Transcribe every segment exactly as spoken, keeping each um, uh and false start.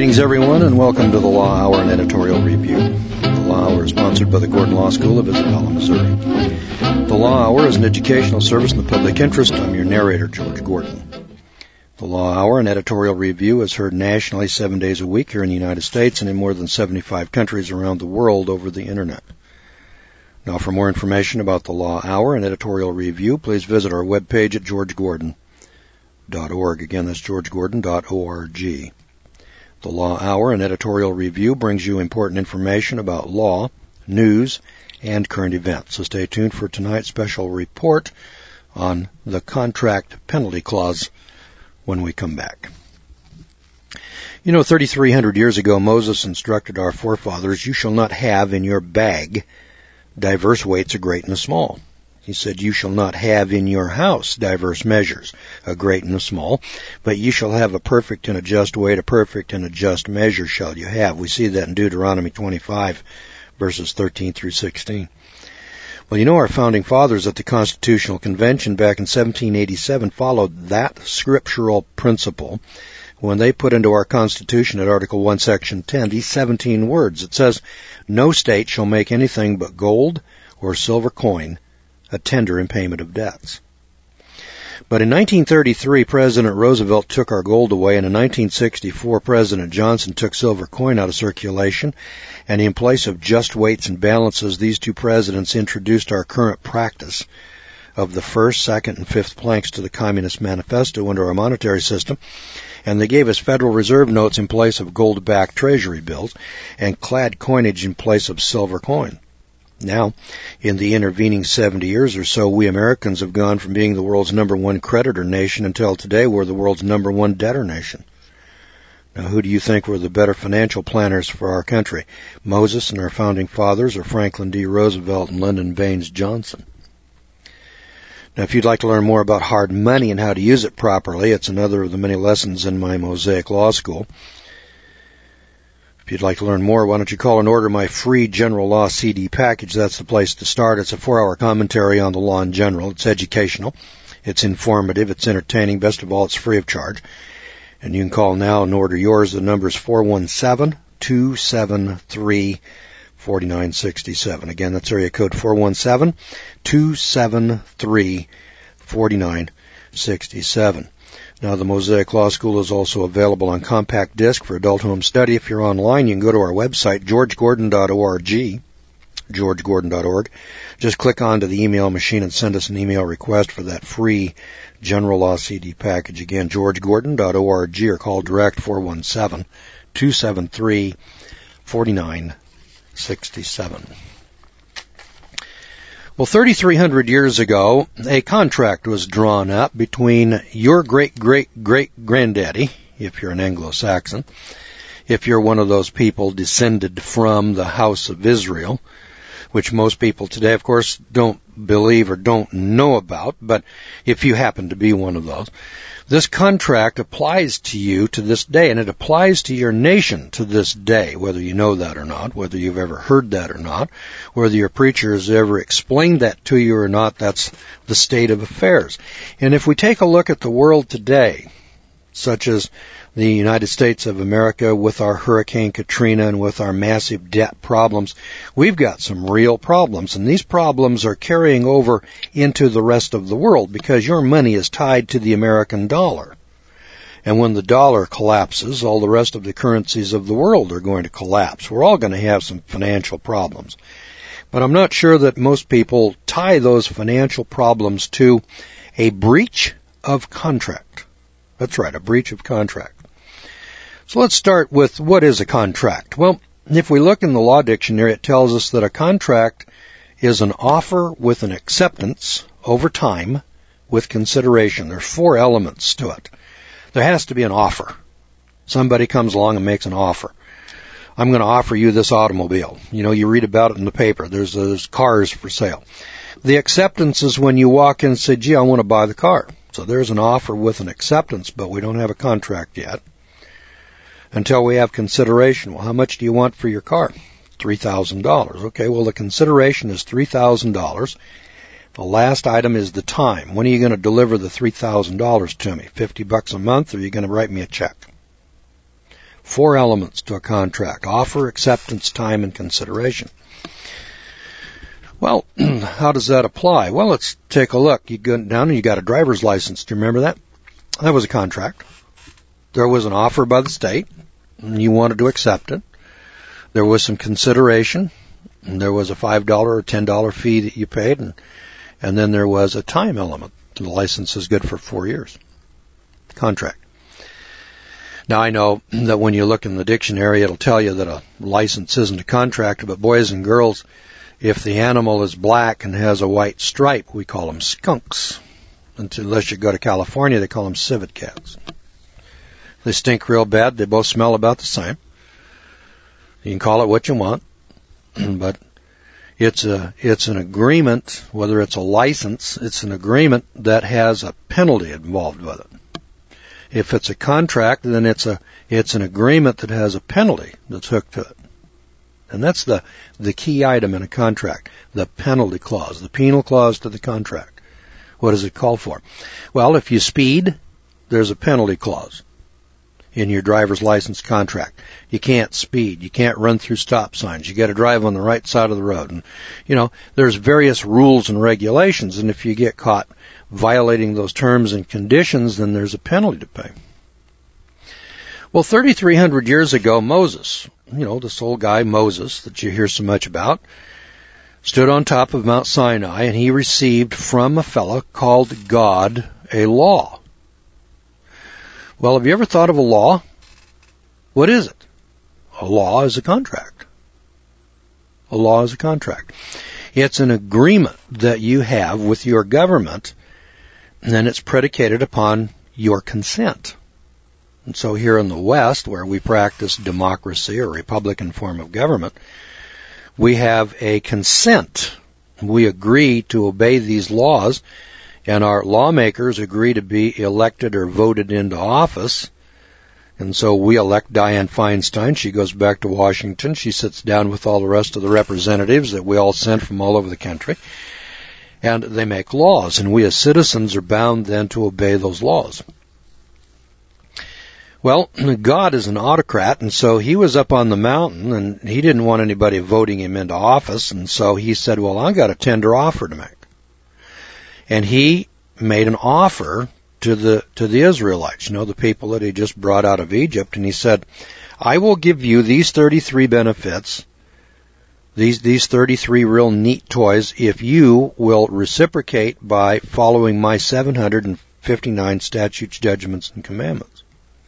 Greetings, everyone, and welcome to the Law Hour and Editorial Review. The Law Hour is sponsored by the Gordon Law School of Isabella, Missouri. The Law Hour is an educational service in the public interest. I'm your narrator, George Gordon. The Law Hour and Editorial Review is heard nationally seven days a week here in the United States and in more than seventy-five countries around the world over the Internet. Now, for more information about the Law Hour and Editorial Review, please visit our webpage at george gordon dot org. Again, that's george gordon dot org. The Law Hour and Editorial Review brings you important information about law, news, and current events. So stay tuned for tonight's special report on the Contract Penalty Clause when we come back. You know, thirty-three hundred years ago, Moses instructed our forefathers, "You shall not have in your bag diverse weights, a great and a small." He said, "You shall not have in your house diverse measures, a great and a small, but you shall have a perfect and a just weight, a perfect and a just measure shall you have." We see that in Deuteronomy twenty-five, verses thirteen through sixteen. Well, you know, our founding fathers at the Constitutional Convention back in seventeen eighty-seven followed that scriptural principle when they put into our Constitution at Article one, Section ten, these seventeen words. It says, "No state shall make anything but gold or silver coin a tender in payment of debts." But in nineteen thirty-three, President Roosevelt took our gold away, and in nineteen sixty-four, President Johnson took silver coin out of circulation, and in place of just weights and balances, these two presidents introduced our current practice of the first, second, and fifth planks to the Communist Manifesto into our monetary system, and they gave us Federal Reserve notes in place of gold-backed Treasury bills, and clad coinage in place of silver coin. Now, in the intervening seventy years or so, we Americans have gone from being the world's number one creditor nation until today we're the world's number one debtor nation. Now, who do you think were the better financial planners for our country? Moses and our founding fathers, or Franklin D. Roosevelt and Lyndon Baines Johnson? Now, if you'd like to learn more about hard money and how to use it properly, it's another of the many lessons in my Mosaic Law School. If you'd like to learn more, why don't you call and order my free General Law C D package? That's the place to start. It's a four-hour commentary on the law in general. It's educational. It's informative. It's entertaining. Best of all, it's free of charge. And you can call now and order yours. The number is four one seven, two seven three, four nine six seven. Again, that's area code four one seven, two seven three, four nine six seven. Now, the Mosaic Law School is also available on compact disc for adult home study. If you're online, you can go to our website, george gordon dot org, george gordon dot org. Just click onto the email machine and send us an email request for that free General Law C D package. Again, george gordon dot org, or call direct four one seven, two seven three, four nine six seven. Well, thirty-three hundred years ago, a contract was drawn up between your great-great-great-granddaddy, if you're an Anglo-Saxon, if you're one of those people descended from the house of Israel, which most people today, of course, don't believe or don't know about, but if you happen to be one of those, this contract applies to you to this day, and it applies to your nation to this day, whether you know that or not, whether you've ever heard that or not, whether your preacher has ever explained that to you or not. That's the state of affairs. And if we take a look at the world today, such as the United States of America with our Hurricane Katrina and with our massive debt problems, we've got some real problems. And these problems are carrying over into the rest of the world because your money is tied to the American dollar. And when the dollar collapses, all the rest of the currencies of the world are going to collapse. We're all going to have some financial problems. But I'm not sure that most people tie those financial problems to a breach of contract. That's right, a breach of contract. So let's start with, what is a contract? Well, if we look in the law dictionary, it tells us that a contract is an offer with an acceptance over time with consideration. There's four elements to it. There has to be an offer. Somebody comes along and makes an offer. I'm going to offer you this automobile. You know, you read about it in the paper. There's, there's cars for sale. The acceptance is when you walk in and say, gee, I want to buy the car. So there's an offer with an acceptance, but we don't have a contract yet until we have consideration. Well, how much do you want for your car? three thousand dollars. Okay, well, the consideration is three thousand dollars. The last item is the time. When are you going to deliver the three thousand dollars to me? fifty bucks a month, or are you going to write me a check? Four elements to a contract: offer, acceptance, time, and consideration. Well, how does that apply? Well, let's take a look. You go down and you got a driver's license. Do you remember that? That was a contract. There was an offer by the state, and you wanted to accept it. There was some consideration, and there was a five dollars or ten dollars fee that you paid, and, and then there was a time element. The license is good for four years. Contract. Now, I know that when you look in the dictionary, it'll tell you that a license isn't a contract, but boys and girls, if the animal is black and has a white stripe, we call them skunks. Unless you go to California, they call them civet cats. They stink real bad. They both smell about the same. You can call it what you want, but it's a it's an agreement. Whether it's a license, it's an agreement that has a penalty involved with it. If it's a contract, then it's a it's an agreement that has a penalty that's hooked to it. And that's the, the key item in a contract, the penalty clause, the penal clause to the contract. What does it call for? Well, if you speed, there's a penalty clause in your driver's license contract. You can't speed. You can't run through stop signs. You got to drive on the right side of the road. And, you know, there's various rules and regulations, and if you get caught violating those terms and conditions, then there's a penalty to pay. Well, thirty-three hundred years ago, Moses, you know, this old guy Moses that you hear so much about, stood on top of Mount Sinai, and he received from a fellow called God a law. Well, have you ever thought of a law? What is it? A law is a contract. A law is a contract. It's an agreement that you have with your government, and then it's predicated upon your consent. And so here in the West, where we practice democracy or Republican form of government, we have a consent. We agree to obey these laws, and our lawmakers agree to be elected or voted into office. And so we elect Dianne Feinstein. She goes back to Washington. She sits down with all the rest of the representatives that we all sent from all over the country. And they make laws, and we as citizens are bound then to obey those laws. Well, God is an autocrat, and so he was up on the mountain, and he didn't want anybody voting him into office, and so he said, well, I've got a tender offer to make. And he made an offer to the to the Israelites, you know, the people that he just brought out of Egypt, and he said, I will give you these thirty-three benefits, these these thirty-three real neat toys, if you will reciprocate by following my seven hundred fifty-nine statutes, judgments, and commandments.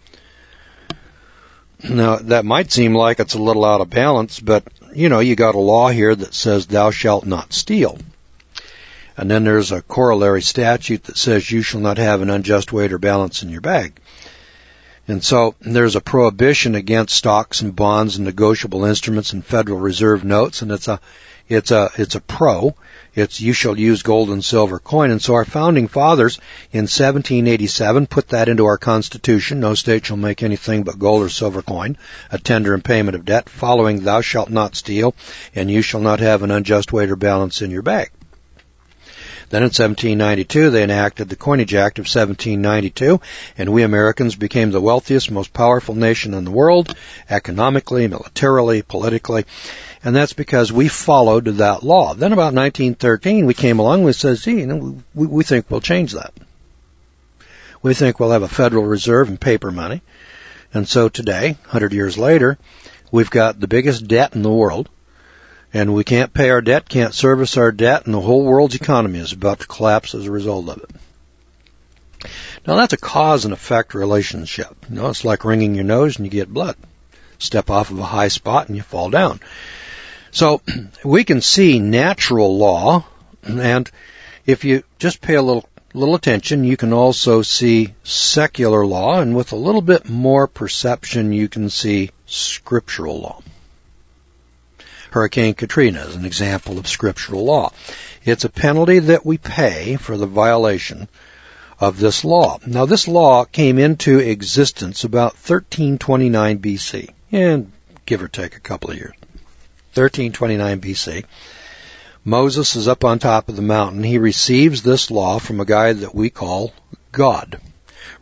Now, that might seem like it's a little out of balance, but, you know, you got a law here that says thou shalt not steal. And then there's a corollary statute that says you shall not have an unjust weight or balance in your bag. And so there's a prohibition against stocks and bonds and negotiable instruments and Federal Reserve notes, and it's a it's a it's a pro. It's you shall use gold and silver coin. And so our founding fathers in seventeen eighty-seven put that into our Constitution. No state shall make anything but gold or silver coin, a tender in payment of debt, following thou shalt not steal, and you shall not have an unjust weight or balance in your bag. Then in seventeen ninety-two, they enacted the Coinage Act of seventeen ninety-two, and we Americans became the wealthiest, most powerful nation in the world, economically, militarily, politically, and that's because we followed that law. Then about nineteen thirteen, we came along and said, see, you know, we, we think we'll change that. We think we'll have a Federal Reserve and paper money. And so today, one hundred years later, we've got the biggest debt in the world, and we can't pay our debt, can't service our debt, and the whole world's economy is about to collapse as a result of it. Now, that's a cause and effect relationship. You know, it's like wringing your nose and you get blood. Step off of a high spot and you fall down. So we can see natural law, and if you just pay a little little attention, you can also see secular law, and with a little bit more perception, you can see scriptural law. Hurricane Katrina is an example of scriptural law. It's a penalty that we pay for the violation of this law. Now, this law came into existence about thirteen twenty-nine B C, and give or take a couple of years. thirteen twenty-nine B C. Moses is up on top of the mountain. He receives this law from a guy that we call God.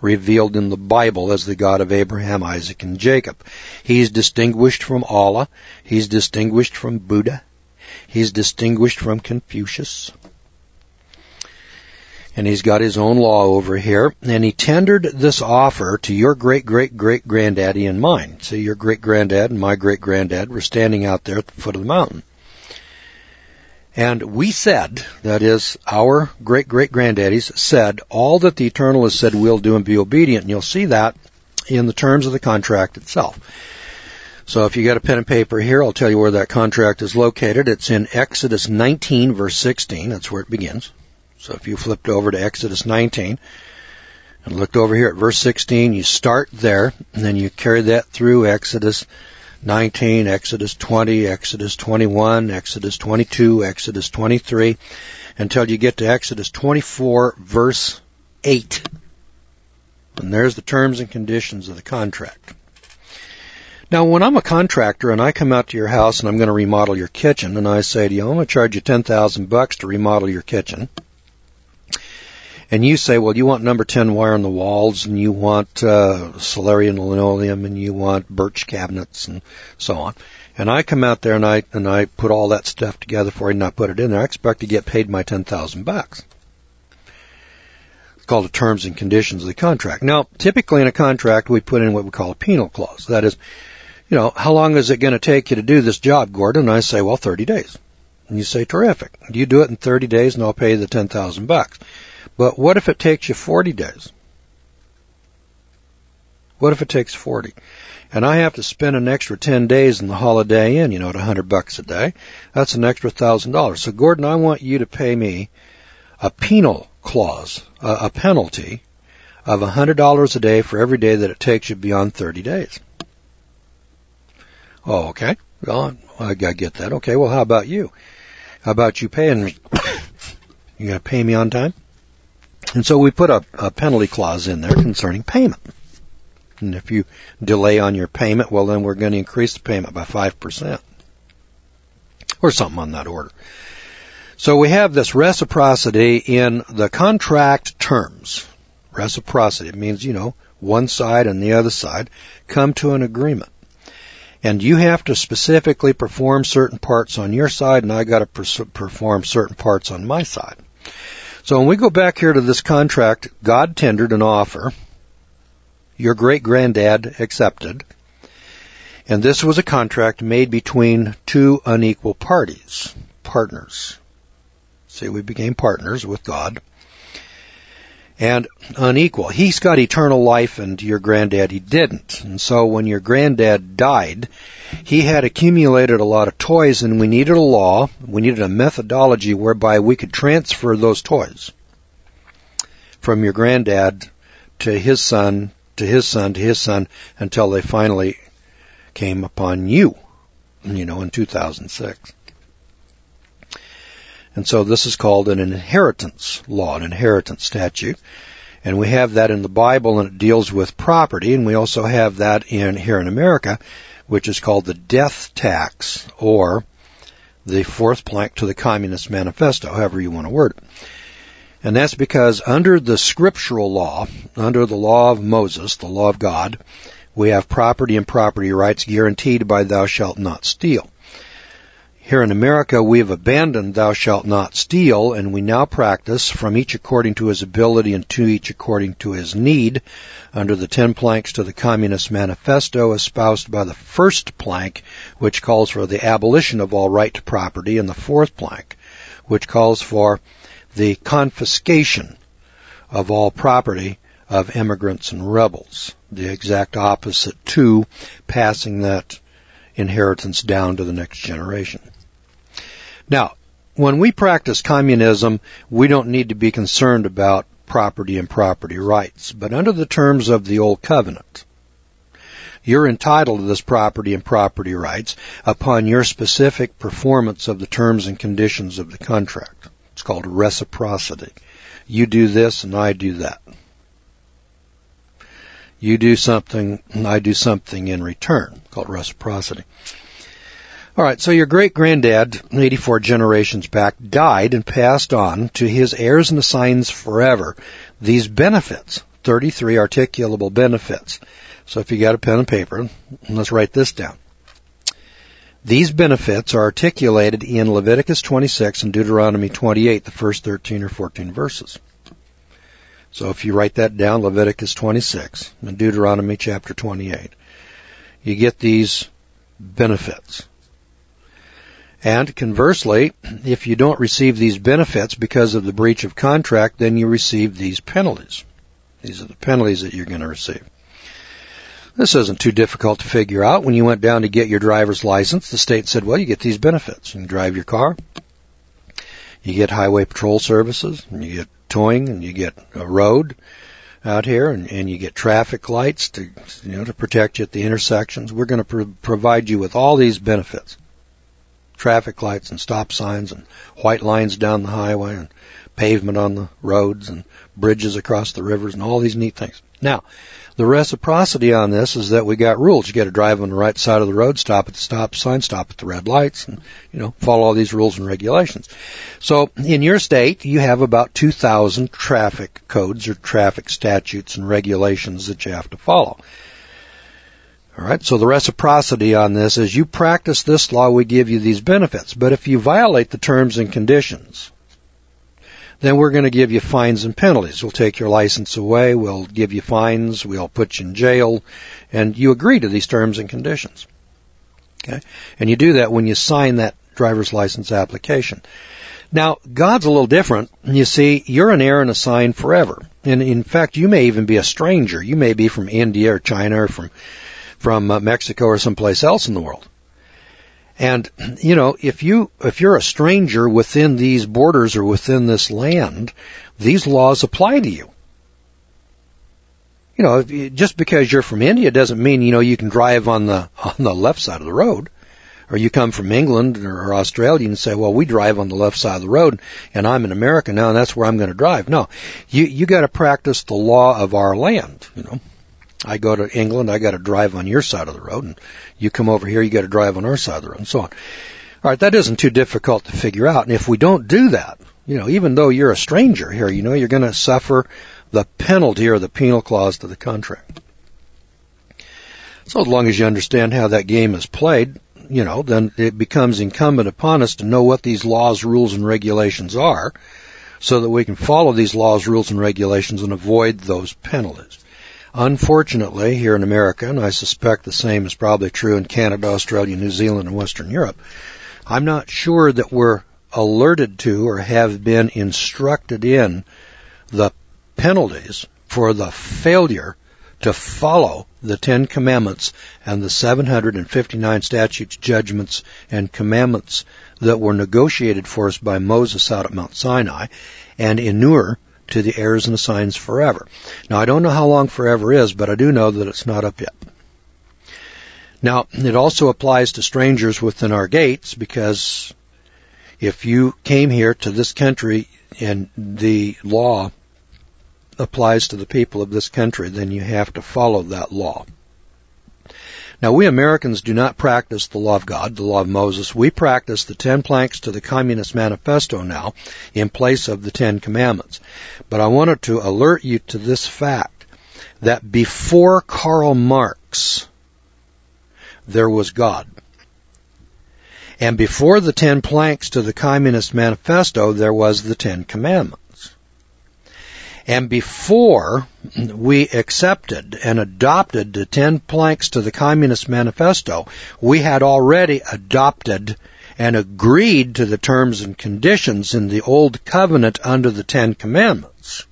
revealed in the Bible as the God of Abraham, Isaac, and Jacob. He's distinguished from Allah. He's distinguished from Buddha. He's distinguished from Confucius. And he's got his own law over here. And he tendered this offer to your great-great-great-granddaddy and mine. So your great-granddad and my great-granddad were standing out there at the foot of the mountain. And we said, that is, our great-great-granddaddies said, all that the Eternal has said we'll do and be obedient. And you'll see that in the terms of the contract itself. So if you got a pen and paper here, I'll tell you where that contract is located. It's in Exodus nineteen, verse sixteen. That's where it begins. So if you flipped over to Exodus nineteen and looked over here at verse sixteen, you start there, and then you carry that through Exodus nineteen, Exodus twenty, Exodus twenty-one, Exodus twenty-two, Exodus twenty-three, until you get to Exodus twenty-four, verse eight. And there's the terms and conditions of the contract. Now, when I'm a contractor and I come out to your house and I'm going to remodel your kitchen, and I say to you, I'm going to charge you ten thousand bucks to remodel your kitchen, and you say, well, you want number ten wire on the walls, and you want uh, Solarian linoleum, and you want birch cabinets, and so on. And I come out there and I and I put all that stuff together for you, and I put it in there. I expect to get paid my ten thousand bucks. It's called the terms and conditions of the contract. Now, typically in a contract, we put in what we call a penal clause. That is, you know, how long is it going to take you to do this job, Gordon? And I say, well, thirty days. And you say, terrific. You do it in thirty days, and I'll pay you the ten thousand bucks. But what if it takes you forty days? What if it takes forty? And I have to spend an extra ten days in the Holiday Inn, you know, at one hundred bucks a day. That's an extra one thousand dollars. So, Gordon, I want you to pay me a penal clause, a, a penalty of one hundred dollars a day for every day that it takes you beyond thirty days. Oh, okay. Well, I get that. Okay, well, how about you? How about you paying me? You going to pay me on time? And so we put a, a penalty clause in there concerning payment. And if you delay on your payment, well, then we're going to increase the payment by five percent. Or something on that order. So we have this reciprocity in the contract terms. Reciprocity. It means, you know, one side and the other side come to an agreement. And you have to specifically perform certain parts on your side, and I got to per- perform certain parts on my side. So when we go back here to this contract, God tendered an offer. Your great-granddad accepted. And this was a contract made between two unequal parties, partners. See, we became partners with God. And unequal. He's got eternal life, and your granddad, he didn't. And so when your granddad died, he had accumulated a lot of toys, and we needed a law, we needed a methodology whereby we could transfer those toys from your granddad to his son, to his son, to his son, until they finally came upon you, you know, in two thousand six. And so this is called an inheritance law, an inheritance statute. And we have that in the Bible, and it deals with property. And we also have that in here in America, which is called the death tax, or the fourth plank to the Communist Manifesto, however you want to word it. And that's because under the scriptural law, under the law of Moses, the law of God, we have property and property rights guaranteed by thou shalt not steal. Here in America, we have abandoned thou shalt not steal, and we now practice from each according to his ability and to each according to his need under the ten planks to the Communist Manifesto espoused by the first plank, which calls for the abolition of all right to property, and the fourth plank, which calls for the confiscation of all property of immigrants and rebels, the exact opposite to passing that inheritance down to the next generation. Now, when we practice communism, we don't need to be concerned about property and property rights. But under the terms of the Old Covenant, you're entitled to this property and property rights upon your specific performance of the terms and conditions of the contract. It's called reciprocity. You do this and I do that. You do something and I do something in return, called reciprocity. All right, so your great-granddad, eighty-four generations back, died and passed on to his heirs and assigns forever these benefits thirty-three articulable benefits. So if you got a pen and paper, let's write this down. These benefits are articulated in Leviticus twenty-six and Deuteronomy twenty-eight, the first thirteen or fourteen verses. So if you write that down, Leviticus twenty-six and Deuteronomy chapter twenty-eight, you get these benefits. And conversely, if you don't receive these benefits because of the breach of contract, then you receive these penalties. These are the penalties that you're going to receive. This isn't too difficult to figure out. When you went down to get your driver's license, the state said, well, you get these benefits. You can drive your car, you get highway patrol services, and you get towing, and you get a road out here, and, and you get traffic lights to, you know, to protect you at the intersections. We're going to pro- provide you with all these benefits. Traffic lights and stop signs and white lines down the highway and pavement on the roads and bridges across the rivers and all these neat things. Now, the reciprocity on this is that we got rules. You got to drive on the right side of the road, stop at the stop sign, stop at the red lights, and, you know, follow all these rules and regulations. So in your state, you have about two thousand traffic codes or traffic statutes and regulations that you have to follow. All right, so the reciprocity on this is you practice this law, we give you these benefits. But if you violate the terms and conditions, then we're going to give you fines and penalties. We'll take your license away, we'll give you fines, we'll put you in jail, and you agree to these terms and conditions. Okay? And you do that when you sign that driver's license application. Now, God's a little different. You see, you're an heir and a sign forever. And in fact, you may even be a stranger. You may be from India or China or from from uh, Mexico or someplace else in the world. And, you know, if you, if you're a stranger within these borders or within this land, these laws apply to you. You know, if you, just because you're from India doesn't mean, you know, you can drive on the, on the left side of the road. Or you come from England or Australia and say, well, we drive on the left side of the road and I'm in America now and that's where I'm going to drive. No, you, you got to practice the law of our land, you know. I go to England, I got to drive on your side of the road, and you come over here, you got to drive on our side of the road, and so on. All right, that isn't too difficult to figure out. And if we don't do that, you know, even though you're a stranger here, you know, you're going to suffer the penalty or the penal clause to the contract. So as long as you understand how that game is played, you know, then it becomes incumbent upon us to know what these laws, rules, and regulations are so that we can follow these laws, rules, and regulations and avoid those penalties. Unfortunately, here in America, and I suspect the same is probably true in Canada, Australia, New Zealand, and Western Europe, I'm not sure that we're alerted to or have been instructed in the penalties for the failure to follow the Ten Commandments and the seven hundred fifty-nine statutes, judgments, and commandments that were negotiated for us by Moses out at Mount Sinai and inure to the heirs and the signs forever. Now, I don't know how long forever is, but I do know that it's not up yet. Now, it also applies to strangers within our gates, because if you came here to this country and the law applies to the people of this country, then you have to follow that law. Now, we Americans do not practice the law of God, the law of Moses. We practice the Ten Planks to the Communist Manifesto now in place of the Ten Commandments. But I wanted to alert you to this fact, that before Karl Marx, there was God. And before the Ten Planks to the Communist Manifesto, there was the Ten Commandments. And before we accepted and adopted the Ten Planks to the Communist Manifesto, we had already adopted and agreed to the terms and conditions in the Old Covenant under the Ten Commandments.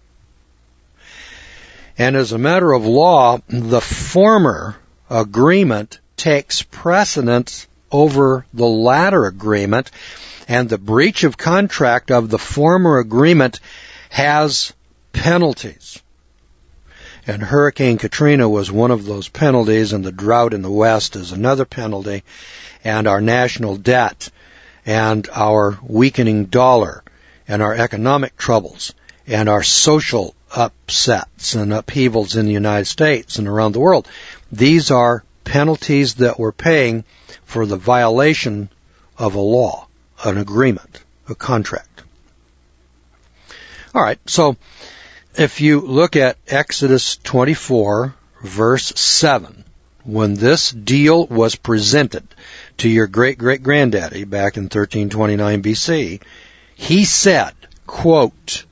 And as a matter of law, the former agreement takes precedence over the latter agreement, and the breach of contract of the former agreement has penalties. And Hurricane Katrina was one of those penalties, and the drought in the West is another penalty, and our national debt, and our weakening dollar, and our economic troubles, and our social upsets and upheavals in the United States and around the world. These are penalties that we're paying for the violation of a law, an agreement, a contract. All right, so if you look at Exodus twenty-four, verse seven, when this deal was presented to your great-great-granddaddy back in thirteen twenty-nine B C, he said, quote,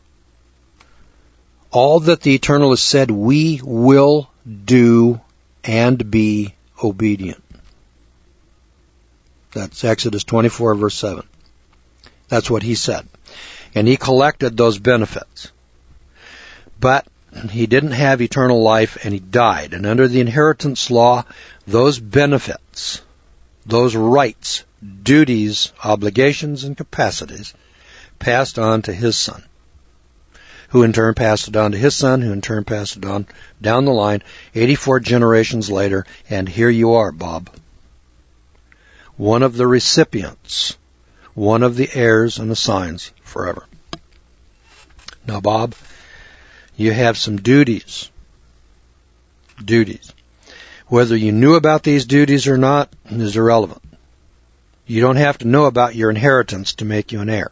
all that the Eternal has said, we will do and be obedient. That's Exodus twenty-four, verse seven. That's what he said. And he collected those benefits. But he didn't have eternal life, and he died. And under the inheritance law, those benefits, those rights, duties, obligations, and capacities passed on to his son, who in turn passed it on to his son, who in turn passed it on down the line, eighty-four generations later, and here you are, Bob. One of the recipients, one of the heirs and assigns forever. Now, Bob, you have some duties. Duties. Whether you knew about these duties or not is irrelevant. You don't have to know about your inheritance to make you an heir.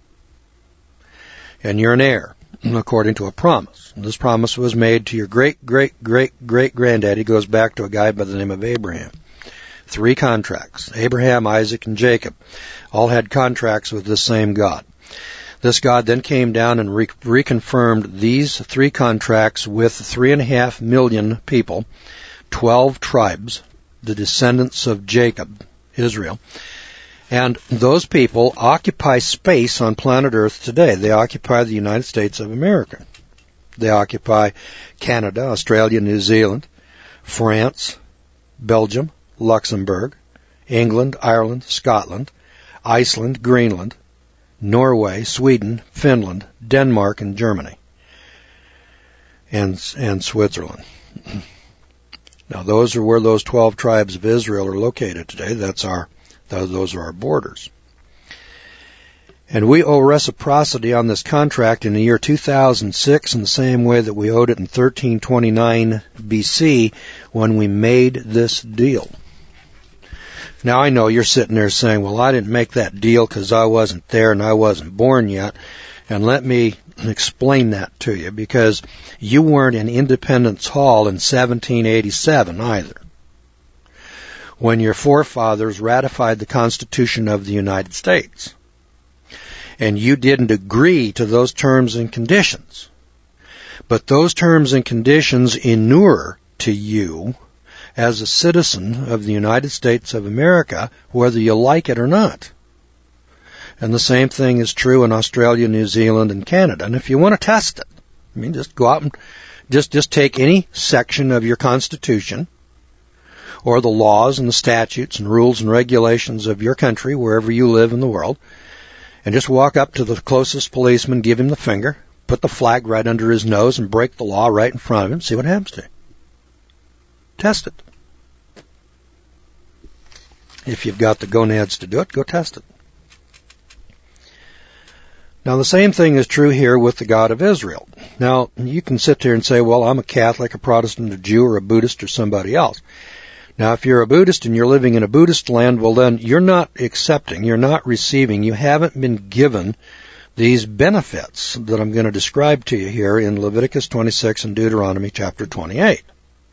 And you're an heir, according to a promise. This promise was made to your great-great-great-great-granddaddy. It goes back to a guy by the name of Abraham. Three contracts. Abraham, Isaac, and Jacob all had contracts with the same God. This God then came down and re- reconfirmed these three contracts with three and a half million people, twelve tribes, the descendants of Jacob, Israel. And those people occupy space on planet Earth today. They occupy the United States of America. They occupy Canada, Australia, New Zealand, France, Belgium, Luxembourg, England, Ireland, Scotland, Iceland, Greenland, Norway, Sweden, Finland, Denmark, and Germany, and and Switzerland. Now, those are where those twelve tribes of Israel are located today. That's our those are our borders. And we owe reciprocity on this contract in the year two thousand six in the same way that we owed it in thirteen twenty-nine B C when we made this deal. Now, I know you're sitting there saying, well, I didn't make that deal because I wasn't there and I wasn't born yet. And let me explain that to you, because you weren't in Independence Hall in seventeen eighty-seven either, when your forefathers ratified the Constitution of the United States. And you didn't agree to those terms and conditions. But those terms and conditions inure to you as a citizen of the United States of America, whether you like it or not. And the same thing is true in Australia, New Zealand, and Canada. And if you want to test it, I mean, just go out and just, just take any section of your Constitution or the laws and the statutes and rules and regulations of your country, wherever you live in the world, and just walk up to the closest policeman, give him the finger, put the flag right under his nose, and break the law right in front of him, see what happens to you. Test it. If you've got the gonads to do it, go test it. Now, the same thing is true here with the God of Israel. Now, you can sit there and say, well, I'm a Catholic, a Protestant, a Jew, or a Buddhist, or somebody else. Now, if you're a Buddhist and you're living in a Buddhist land, well, then you're not accepting, you're not receiving, you haven't been given these benefits that I'm going to describe to you here in Leviticus twenty-six and Deuteronomy chapter twenty-eight.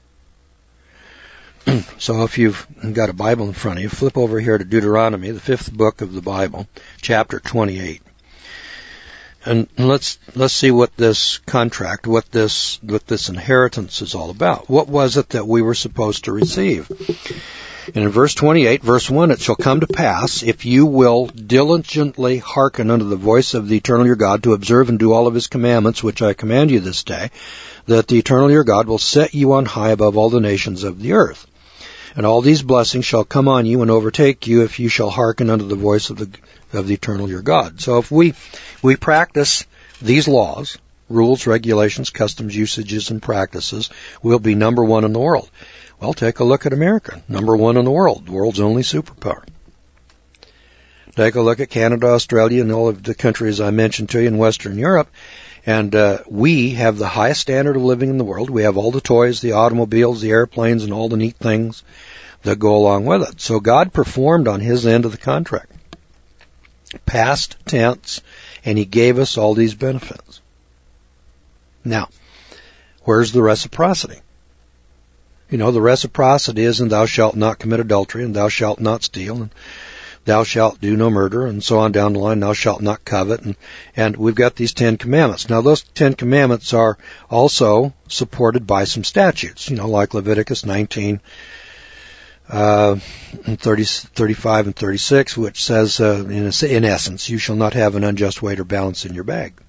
So if you've got a Bible in front of you, flip over here to Deuteronomy, the fifth book of the Bible, chapter twenty-eight. And let's let's see what this contract, what this what this inheritance is all about. What was it that we were supposed to receive? And in verse twenty-eight, verse one, it shall come to pass, if you will diligently hearken unto the voice of the Eternal your God, to observe and do all of his commandments, which I command you this day, that the Eternal your God will set you on high above all the nations of the earth. And all these blessings shall come on you and overtake you if you shall hearken unto the voice of the of the Eternal your God. So if we we practice these laws, rules, regulations, customs, usages, and practices, we'll be number one in the world. Well, take a look at America, number one in the world, the world's only superpower. Take a look at Canada, Australia, and all of the countries I mentioned to you in Western Europe. And uh, we have the highest standard of living in the world. We have all the toys, the automobiles, the airplanes, and all the neat things that go along with it. So God performed on his end of the contract, past tense, and he gave us all these benefits. Now, where's the reciprocity? You know, the reciprocity is, and thou shalt not commit adultery, and thou shalt not steal, and thou shalt do no murder, and so on down the line, thou shalt not covet, and, and we've got these Ten Commandments. Now, those Ten Commandments are also supported by some statutes, you know, like Leviticus nineteen, uh, thirty, thirty-five, and thirty-six, which says, uh, in, a, in essence, you shall not have an unjust weight or balance in your bag.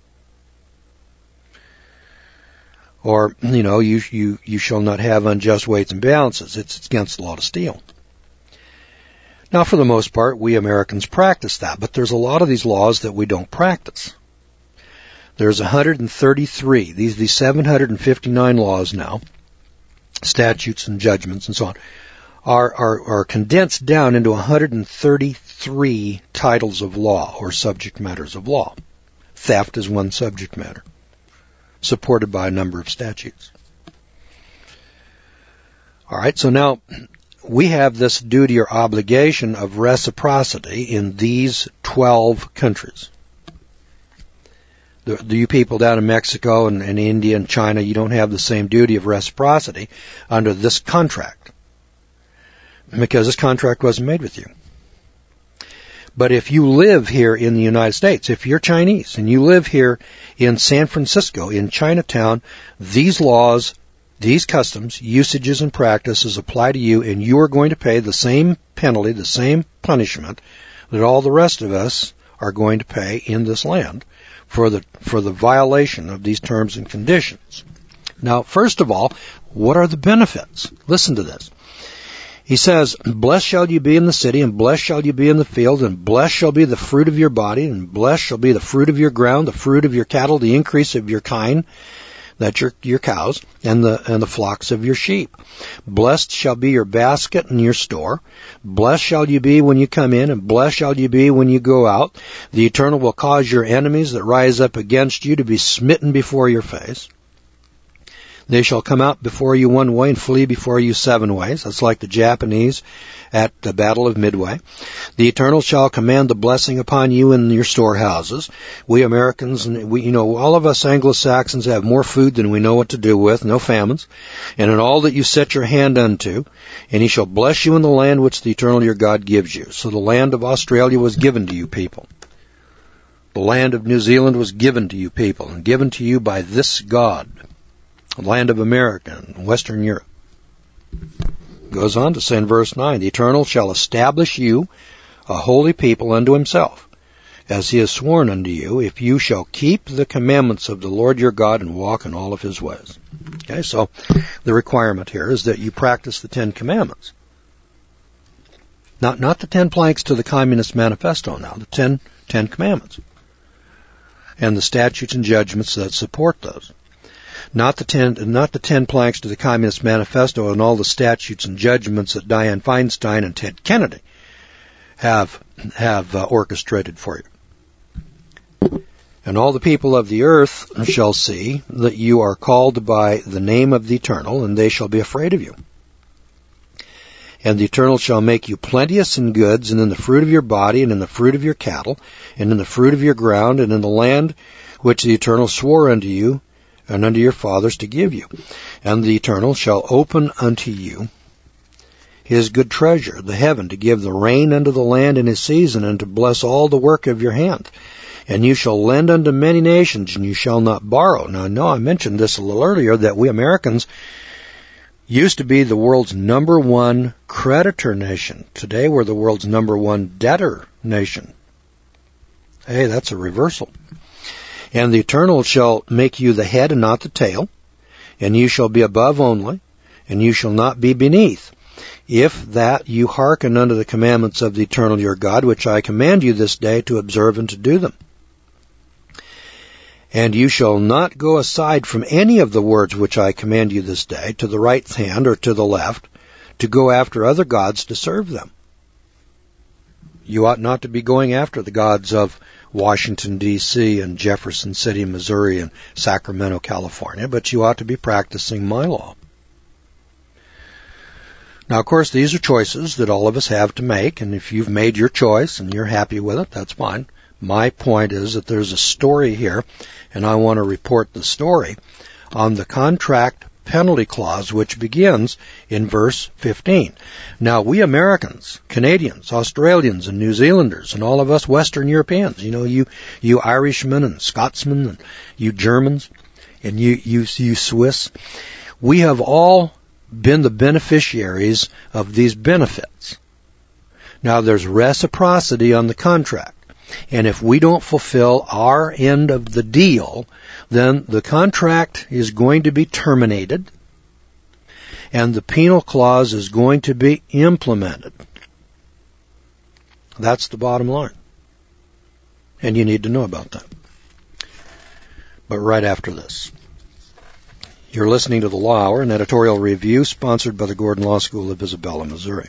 Or, you know, you, you, you shall not have unjust weights and balances. It's, it's against the law to steal. Now, for the most part, we Americans practice that, but there's a lot of these laws that we don't practice. There's one hundred thirty-three, these, these seven hundred fifty-nine laws now, statutes and judgments and so on, are, are, are condensed down into one hundred thirty-three titles of law or subject matters of law. Theft is one subject matter, supported by a number of statutes. All right, so now we have this duty or obligation of reciprocity in these twelve countries. The, the you people down in Mexico and, and India and China, you don't have the same duty of reciprocity under this contract, because this contract wasn't made with you. But if you live here in the United States, if you're Chinese and you live here in San Francisco, in Chinatown, these laws, these customs, usages, and practices apply to you, and you are going to pay the same penalty, the same punishment that all the rest of us are going to pay in this land for the for the violation of these terms and conditions. Now, first of all, what are the benefits? Listen to this. He says, blessed shall you be in the city, and blessed shall you be in the field, and blessed shall be the fruit of your body, and blessed shall be the fruit of your ground, the fruit of your cattle, the increase of your kine, that's your, your cows, and the, and the flocks of your sheep. Blessed shall be your basket and your store. Blessed shall you be when you come in, and blessed shall you be when you go out. The Eternal will cause your enemies that rise up against you to be smitten before your face. They shall come out before you one way and flee before you seven ways. That's like the Japanese at the Battle of Midway. The Eternal shall command the blessing upon you in your storehouses. We Americans, and we, you know, all of us Anglo-Saxons have more food than we know what to do with, no famines. And in all that you set your hand unto, and he shall bless you in the land which the Eternal your God gives you. So the land of Australia was given to you people. The land of New Zealand was given to you people, and given to you by this God. The land of America and Western Europe. Goes on to say in verse nine, the Eternal shall establish you a holy people unto himself, as he has sworn unto you, if you shall keep the commandments of the Lord your God and walk in all of his ways. Okay, so the requirement here is that you practice the Ten Commandments. Not, not the ten planks to the Communist Manifesto now, the ten, ten commandments. And the statutes and judgments that support those. Not the ten, not the ten planks to the Communist Manifesto and all the statutes and judgments that Dianne Feinstein and Ted Kennedy have have uh, orchestrated for you. And all the people of the earth shall see that you are called by the name of the Eternal, and they shall be afraid of you. And the Eternal shall make you plenteous in goods, and in the fruit of your body, and in the fruit of your cattle, and in the fruit of your ground, and in the land which the Eternal swore unto you, and unto your fathers to give you. And the Eternal shall open unto you his good treasure, the heaven, to give the rain unto the land in his season, and to bless all the work of your hand. And you shall lend unto many nations, and you shall not borrow. Now, I know I mentioned this a little earlier, that we Americans used to be the world's number one creditor nation. Today, we're the world's number one debtor nation. Hey, that's a reversal. And the Eternal shall make you the head and not the tail, and you shall be above only, and you shall not be beneath, if that you hearken unto the commandments of the Eternal your God, which I command you this day to observe and to do them. And you shall not go aside from any of the words which I command you this day, to the right hand or to the left, to go after other gods to serve them. You ought not to be going after the gods of Washington, D C and Jefferson City, Missouri and Sacramento, California, but you ought to be practicing my law. Now, of course, these are choices that all of us have to make, and if you've made your choice and you're happy with it, that's fine. My point is that there's a story here, and I want to report the story on the contract penalty clause, which begins in verse fifteen. Now, we Americans, Canadians, Australians, and New Zealanders, and all of us Western Europeans, you know, you you Irishmen and Scotsmen, and you Germans, and you you, you Swiss, we have all been the beneficiaries of these benefits. Now, there's reciprocity on the contract, and if we don't fulfill our end of the deal, then the contract is going to be terminated, and the penal clause is going to be implemented. That's the bottom line. And you need to know about that. But right after this. You're listening to The Law Hour, an editorial review sponsored by the Gordon Law School of Isabella, Missouri.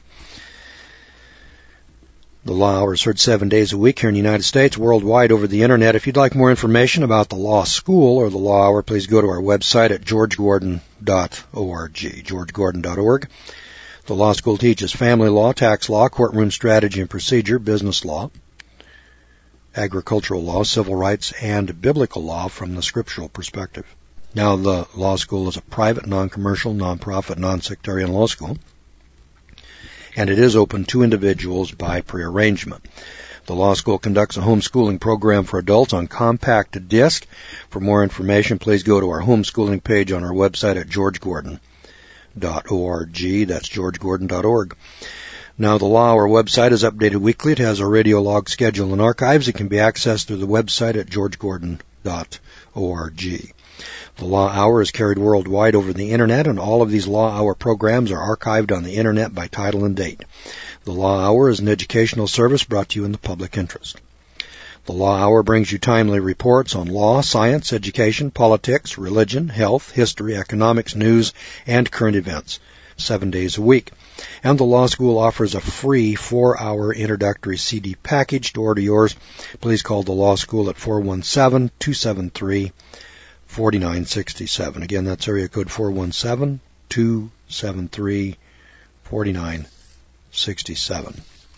The Law Hour is heard seven days a week here in the United States, worldwide over the Internet. If you'd like more information about the Law School or the Law Hour, please go to our website at george gordon dot org, george gordon dot org. The Law School teaches family law, tax law, courtroom strategy and procedure, business law, agricultural law, civil rights, and biblical law from the scriptural perspective. Now, the Law School is a private, non-commercial, non-profit, non-sectarian law school, and it is open to individuals by prearrangement. The Law School conducts a homeschooling program for adults on compact disc. For more information, please go to our homeschooling page on our website at george gordon dot org. That's george gordon dot org. Now, the Law Hour website is updated weekly. It has a radio log schedule and archives. It can be accessed through the website at george gordon dot org. The Law Hour is carried worldwide over the Internet, and all of these Law Hour programs are archived on the Internet by title and date. The Law Hour is an educational service brought to you in the public interest. The Law Hour brings you timely reports on law, science, education, politics, religion, health, history, economics, news, and current events, seven days a week. And the Law School offers a free four-hour introductory C D package to order yours. Please call the Law School at four one seven, two seven three, four nine six seven. Again, that's area code four one seven, two seven three, four nine six seven.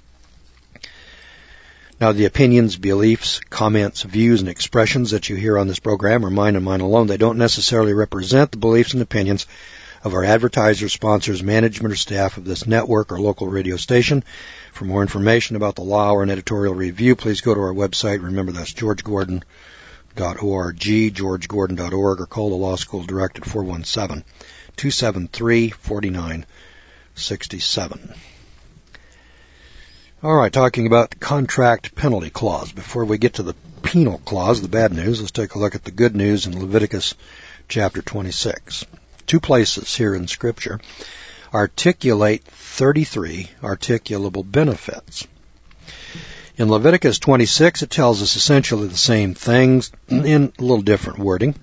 Now, the opinions, beliefs, comments, views, and expressions that you hear on this program are mine and mine alone. They don't necessarily represent the beliefs and opinions of our advertisers, sponsors, management, or staff of this network or local radio station. For more information about the Law Hour and editorial review, please go to our website. Remember, that's george gordon dot org, george gordon dot org, or call the Law School direct at four one seven, two seven three, four nine six seven. All right, talking about contract penalty clause. Before we get to the penal clause, the bad news, let's take a look at the good news in Leviticus chapter twenty-six. Two places here in Scripture articulate thirty-three articulable benefits. In Leviticus twenty-six, it tells us essentially the same things in a little different wording.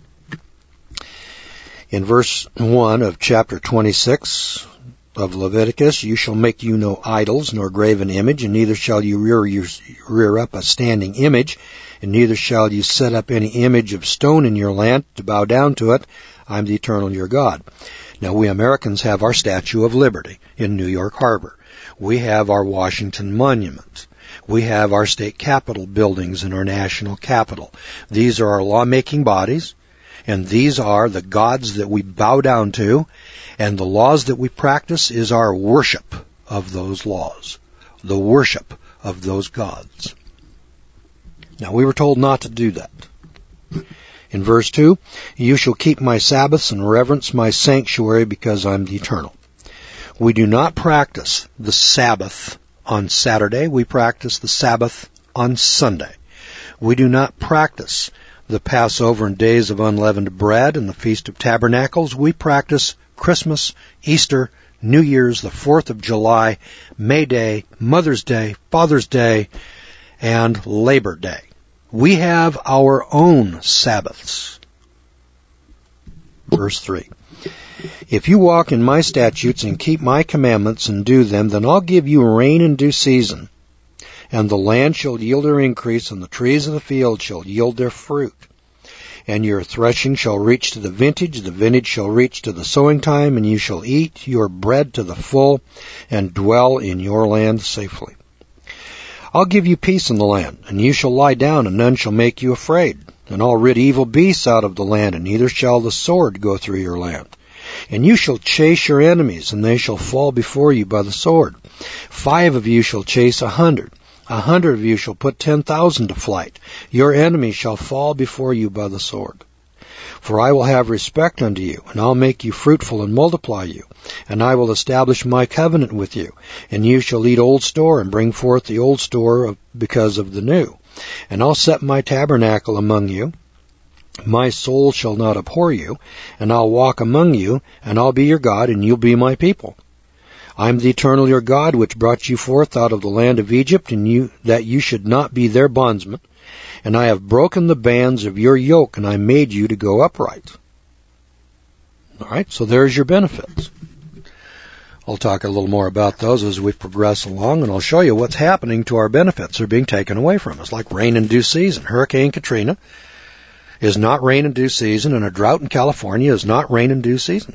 In verse one of chapter twenty-six of Leviticus, you shall make you no idols, nor graven image, and neither shall you rear, your, rear up a standing image, and neither shall you set up any image of stone in your land to bow down to it. I'm the eternal your God. Now, we Americans have our Statue of Liberty in New York Harbor. We have our Washington Monument. We have our state capitol buildings in our national capital. These are our lawmaking bodies, and these are the gods that we bow down to, and the laws that we practice is our worship of those laws, the worship of those gods. Now, we were told not to do that. In verse two, you shall keep my Sabbaths and reverence my sanctuary because I'm the eternal. We do not practice the Sabbath on Saturday. We practice the Sabbath on Sunday. We do not practice the Passover and days of unleavened bread and the Feast of Tabernacles. We practice Christmas, Easter, New Year's, the fourth of July, May Day, Mother's Day, Father's Day, and Labor Day. We have our own Sabbaths. Verse three. If you walk in my statutes and keep my commandments and do them, then I'll give you rain in due season, and the land shall yield her increase, and the trees of the field shall yield their fruit. And your threshing shall reach to the vintage, the vintage shall reach to the sowing time, and you shall eat your bread to the full, and dwell in your land safely. I'll give you peace in the land, and you shall lie down, and none shall make you afraid. And I'll rid evil beasts out of the land, and neither shall the sword go through your land. And you shall chase your enemies, and they shall fall before you by the sword. Five of you shall chase a hundred. A hundred of you shall put ten thousand to flight. Your enemies shall fall before you by the sword. For I will have respect unto you, and I'll make you fruitful and multiply you. And I will establish my covenant with you. And you shall eat old store, and bring forth the old store of, because of the new. And I'll set my tabernacle among you. My soul shall not abhor you, and I'll walk among you, and I'll be your God, and you'll be my people. I'm the eternal your God, which brought you forth out of the land of Egypt, and you that you should not be their bondsmen. And I have broken the bands of your yoke, and I made you to go upright. All right, so there's your benefits. I'll talk a little more about those as we progress along, and I'll show you what's happening to our benefits. They're being taken away from us, like rain in due season. Hurricane Katrina is not rain in due season, and a drought in California is not rain in due season.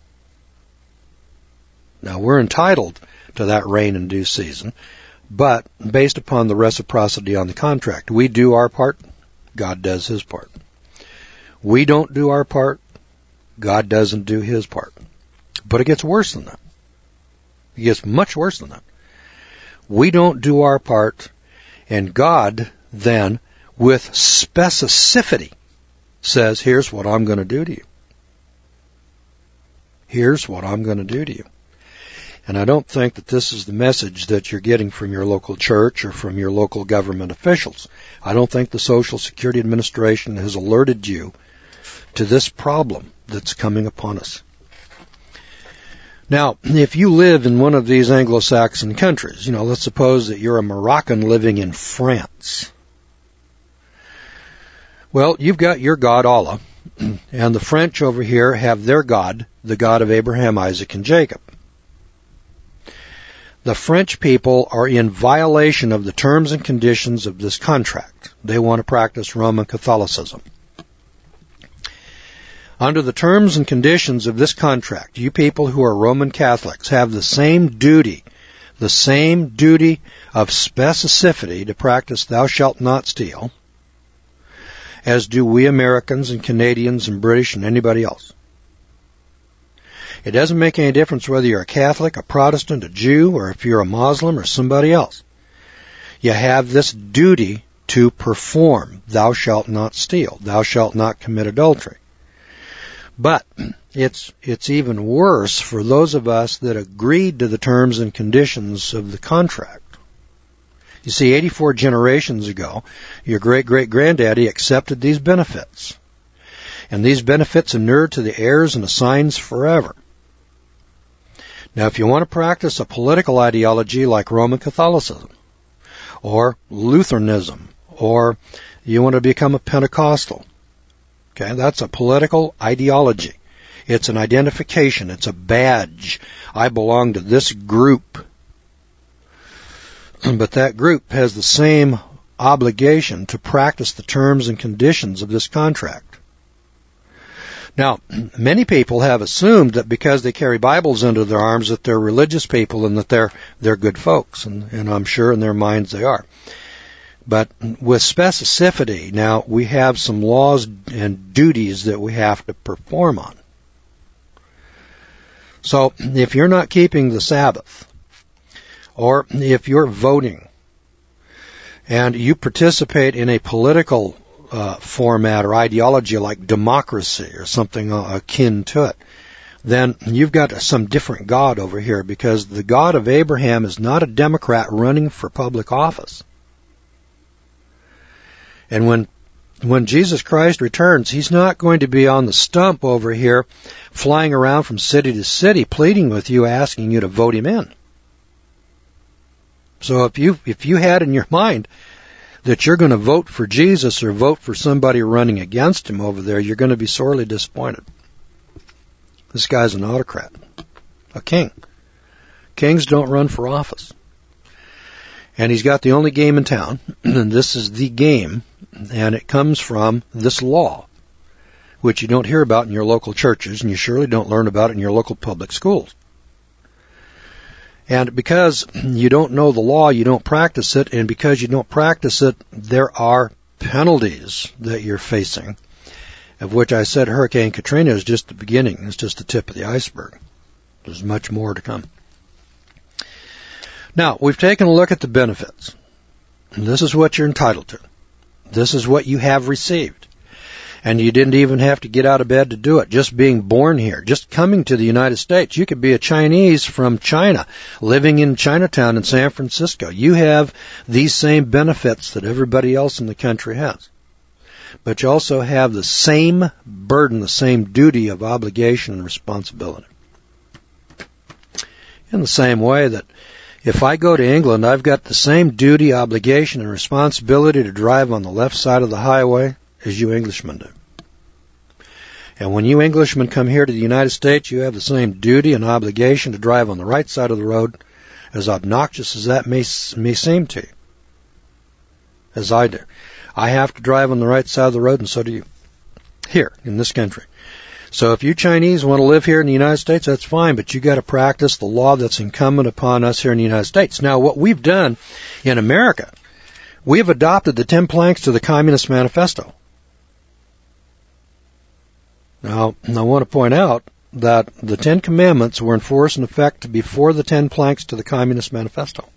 Now, we're entitled to that rain in due season, but based upon the reciprocity on the contract, we do our part, God does his part. We don't do our part, God doesn't do his part. But it gets worse than that. It gets much worse than that. We don't do our part, and God then, with specificity, says, here's what I'm going to do to you. Here's what I'm going to do to you. And I don't think that this is the message that you're getting from your local church or from your local government officials. I don't think the Social Security Administration has alerted you to this problem that's coming upon us. Now, if you live in one of these Anglo-Saxon countries, you know, let's suppose that you're a Moroccan living in France. Well, you've got your God, Allah, and the French over here have their God, the God of Abraham, Isaac, and Jacob. The French people are in violation of the terms and conditions of this contract. They want to practice Roman Catholicism. Under the terms and conditions of this contract, you people who are Roman Catholics have the same duty, the same duty of specificity to practice thou shalt not steal, as do we Americans and Canadians and British and anybody else. It doesn't make any difference whether you're a Catholic, a Protestant, a Jew, or if you're a Muslim or somebody else. You have this duty to perform. Thou shalt not steal. Thou shalt not commit adultery. But it's it's even worse for those of us that agreed to the terms and conditions of the contract. You see, eighty-four generations ago, your great-great-granddaddy accepted these benefits. And these benefits inure to the heirs and assigns forever. Now, if you want to practice a political ideology like Roman Catholicism, or Lutheranism, or you want to become a Pentecostal, okay, that's a political ideology. It's an identification. It's a badge. I belong to this group. But that group has the same obligation to practice the terms and conditions of this contract. Now, many people have assumed that because they carry Bibles under their arms that they're religious people and that they're they're good folks, and, and I'm sure in their minds they are. But with specificity, now we have some laws and duties that we have to perform on. So if you're not keeping the Sabbath, or if you're voting and you participate in a political uh, format or ideology like democracy or something uh, akin to it, then you've got some different God over here, because the God of Abraham is not a Democrat running for public office. And when when Jesus Christ returns, he's not going to be on the stump over here flying around from city to city pleading with you, asking you to vote him in. So if you if you had in your mind that you're going to vote for Jesus or vote for somebody running against him over there, you're going to be sorely disappointed. This guy's an autocrat, a king. Kings don't run for office. And he's got the only game in town, and this is the game, and it comes from this law, which you don't hear about in your local churches, and you surely don't learn about it in your local public schools. And because you don't know the law, you don't practice it, and because you don't practice it, there are penalties that you're facing, of which I said Hurricane Katrina is just the beginning. It's just the tip of the iceberg. There's much more to come. Now, we've taken a look at the benefits. And this is what you're entitled to. This is what you have received. And you didn't even have to get out of bed to do it. Just being born here, just coming to the United States. You could be a Chinese from China, living in Chinatown in San Francisco. You have these same benefits that everybody else in the country has. But you also have the same burden, the same duty of obligation and responsibility. In the same way that if I go to England, I've got the same duty, obligation, and responsibility to drive on the left side of the highway as you Englishmen do. And when you Englishmen come here to the United States, you have the same duty and obligation to drive on the right side of the road, as obnoxious as that may, may seem to you, as I do. I have to drive on the right side of the road, and so do you, here in this country. So if you Chinese want to live here in the United States, that's fine, but you got to practice the law that's incumbent upon us here in the United States. Now, what we've done in America, we have adopted the ten planks to the Communist Manifesto. Now, I want to point out that the Ten Commandments were in force and effect before the ten planks to the Communist Manifesto.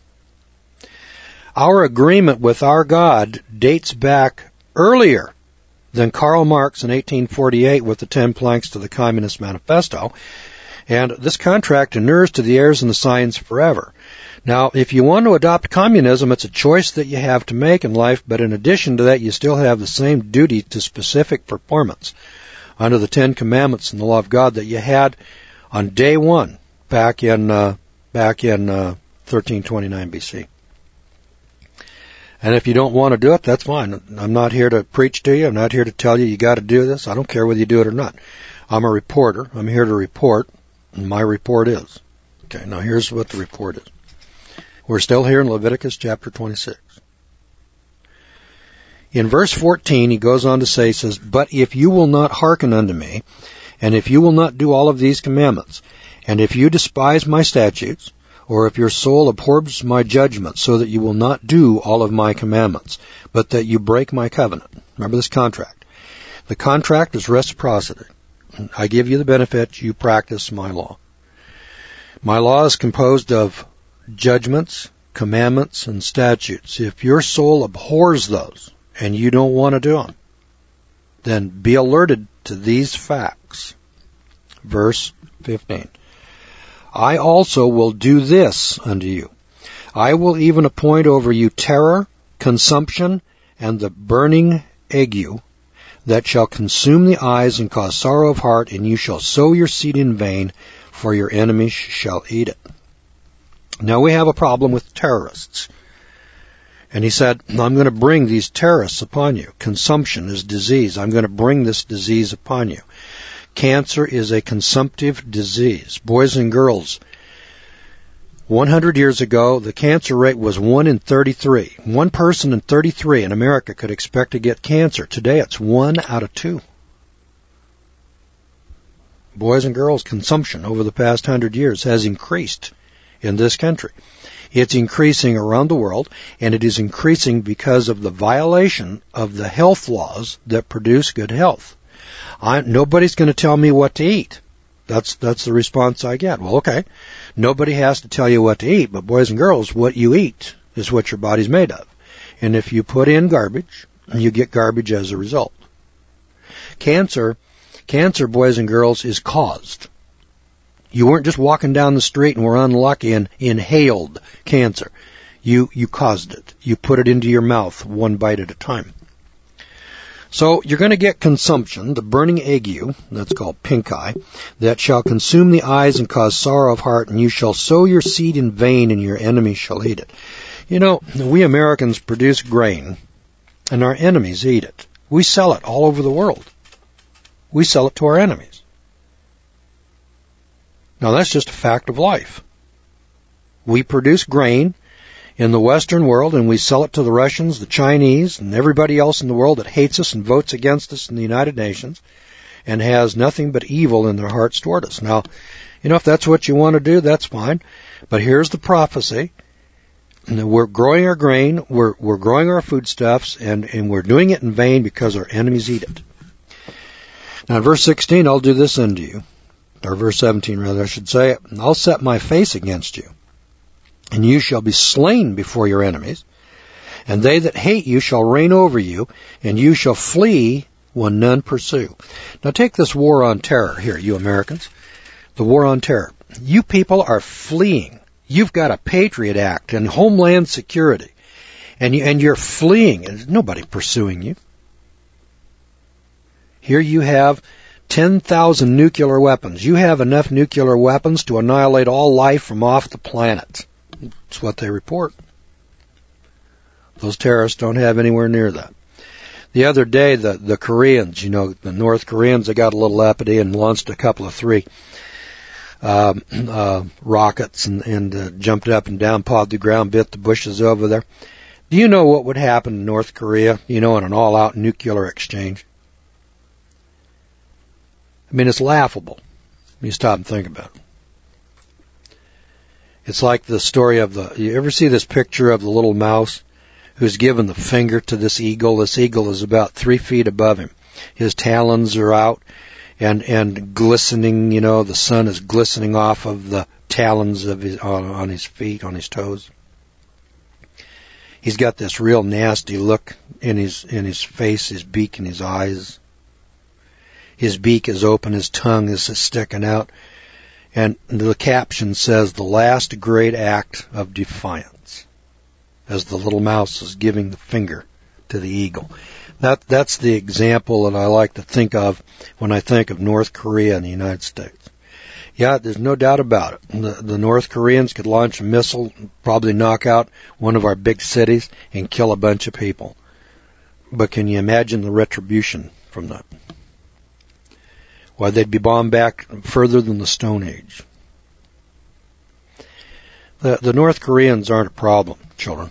Our agreement with our God dates back earlier than Karl Marx in eighteen forty-eight with the ten planks to the Communist Manifesto, and this contract inures to the heirs and the scions forever. Now, if you want to adopt communism, it's a choice that you have to make in life, but in addition to that, you still have the same duty to specific performance under the Ten Commandments and the law of God that you had on day one back in uh, back in uh, thirteen twenty-nine B C. And if you don't want to do it, that's fine. I'm not here to preach to you. I'm not here to tell you you got to do this. I don't care whether you do it or not. I'm a reporter. I'm here to report, and my report is. Okay, now here's what the report is. We're still here in Leviticus chapter twenty-six. In verse fourteen, he goes on to say, he says, "But if you will not hearken unto me, and if you will not do all of these commandments, and if you despise my statutes, or if your soul abhors my judgment, so that you will not do all of my commandments, but that you break my covenant." Remember this contract. The contract is reciprocity. I give you the benefit, you practice my law. My law is composed of judgments, commandments, and statutes. If your soul abhors those, and you don't want to do them, then be alerted to these facts. Verse fifteen. "I also will do this unto you. I will even appoint over you terror, consumption, and the burning ague, that shall consume the eyes and cause sorrow of heart, and you shall sow your seed in vain, for your enemies shall eat it." Now we have a problem with terrorists. And he said, I'm going to bring these terrorists upon you. Consumption is disease. I'm going to bring this disease upon you. Cancer is a consumptive disease. Boys and girls, one hundred years ago, the cancer rate was one in thirty-three. One person in thirty-three in America could expect to get cancer. Today, it's one out of two. Boys and girls, consumption over the past one hundred years has increased in this country. It's increasing around the world, and it is increasing because of the violation of the health laws that produce good health. I, nobody's going to tell me what to eat. That's that's the response I get. Well, okay, nobody has to tell you what to eat, but boys and girls, what you eat is what your body's made of. And if you put in garbage, you get garbage as a result. Cancer, cancer, boys and girls, is caused. You weren't just walking down the street and were unlucky and inhaled cancer. You you caused it. You put it into your mouth one bite at a time. So you're going to get consumption, the burning ague, that's called pink eye, that shall consume the eyes and cause sorrow of heart, and you shall sow your seed in vain, and your enemies shall eat it. You know, we Americans produce grain, and our enemies eat it. We sell it all over the world. We sell it to our enemies. Now, that's just a fact of life. We produce grain in the Western world, and we sell it to the Russians, the Chinese, and everybody else in the world that hates us and votes against us in the United Nations and has nothing but evil in their hearts toward us. Now, You know, if that's what you want to do, that's fine. But here's the prophecy. We're growing our grain, we're, we're growing our foodstuffs, and, and we're doing it in vain because our enemies eat it. Now, verse sixteen, I'll do this unto you. Or verse seventeen, rather, I should say. I'll set my face against you, and you shall be slain before your enemies, and they that hate you shall reign over you, and you shall flee when none pursue. Now take this war on terror here, you Americans. The war on terror. You people are fleeing. You've got a Patriot Act and Homeland Security, and, you, and you're fleeing. There's nobody pursuing you. Here you have ten thousand nuclear weapons. You have enough nuclear weapons to annihilate all life from off the planet. That's what they report. Those terrorists don't have anywhere near that. The other day, the, the Koreans, you know, the North Koreans, they got a little uppity and launched a couple of three uh, uh, rockets and, and uh, jumped up and down, pawed the ground, bit the bushes over there. Do you know what would happen in North Korea, you know, in an all-out nuclear exchange? I mean, it's laughable. You stop and think about it. It's like the story of the, you ever see this picture of the little mouse who's given the finger to this eagle? This eagle is about three feet above him. His talons are out and, and glistening, you know, the sun is glistening off of the talons of his, on, on his feet, on his toes. He's got this real nasty look in his, in his face, his beak and his eyes. His beak is open, his tongue is sticking out. And the caption says, the last great act of defiance, as the little mouse is giving the finger to the eagle. That, that's the example that I like to think of when I think of North Korea and the United States. Yeah, there's no doubt about it. The, the North Koreans could launch a missile, probably knock out one of our big cities and kill a bunch of people. But can you imagine the retribution from that? Why, they'd be bombed back further than the Stone Age. The, the North Koreans aren't a problem, children.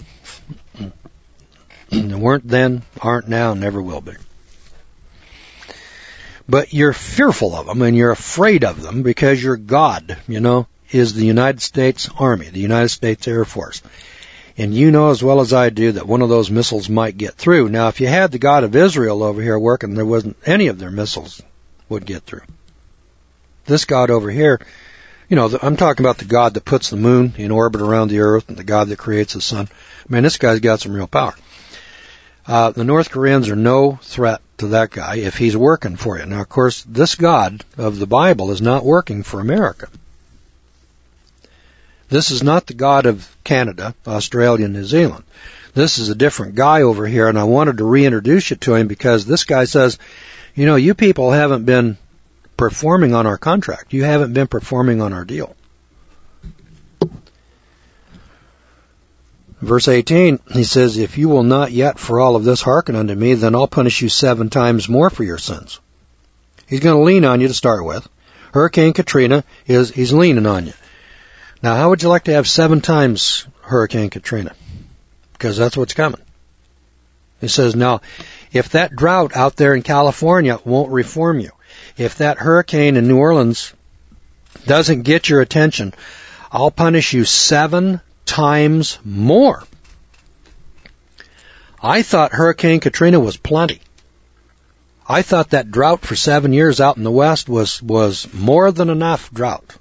They weren't then, aren't now, never will be. But you're fearful of them and you're afraid of them because your God, you know, is the United States Army, the United States Air Force. And you know as well as I do that one of those missiles might get through. Now, if you had the God of Israel over here working, there wasn't any of their missiles would get through. This God over here, you know, I'm talking about the God that puts the moon in orbit around the earth and the God that creates the sun. I mean, this guy's got some real power. Uh, the North Koreans are no threat to that guy if he's working for you. Now, of course, this God of the Bible is not working for America. This is not the God of Canada, Australia, and New Zealand. This is a different guy over here, and I wanted to reintroduce you to him because this guy says, you know, you people haven't been performing on our contract. You haven't been performing on our deal. Verse eighteen, he says, if you will not yet for all of this hearken unto me, then I'll punish you seven times more for your sins. He's going to lean on you to start with. Hurricane Katrina is, he's leaning on you. Now, how would you like to have seven times Hurricane Katrina? Because that's what's coming. He says, now, if that drought out there in California won't reform you, if that hurricane in New Orleans doesn't get your attention, I'll punish you seven times more. I thought Hurricane Katrina was plenty. I thought that drought for seven years out in the West was, was more than enough drought.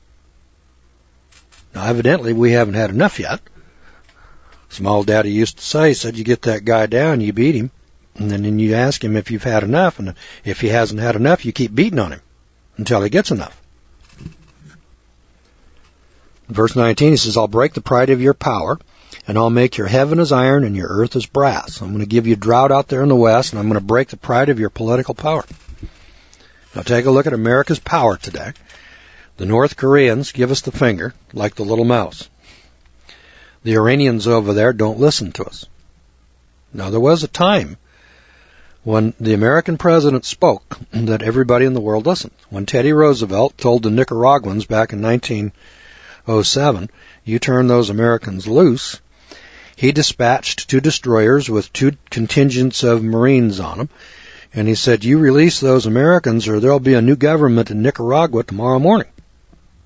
Now, evidently, we haven't had enough yet. Small Daddy used to say, he said, you get that guy down, you beat him. And then you ask him if you've had enough, and if he hasn't had enough, you keep beating on him until he gets enough. Verse nineteen, he says, I'll break the pride of your power, and I'll make your heaven as iron and your earth as brass. I'm going to give you drought out there in the West, and I'm going to break the pride of your political power. Now take a look at America's power today. The North Koreans give us the finger like the little mouse. The Iranians over there don't listen to us. Now, there was a time when the American president spoke that everybody in the world listened. When Teddy Roosevelt told the Nicaraguans back in nineteen oh seven, you turn those Americans loose, he dispatched two destroyers with two contingents of Marines on them, and he said, you release those Americans or there'll be a new government in Nicaragua tomorrow morning.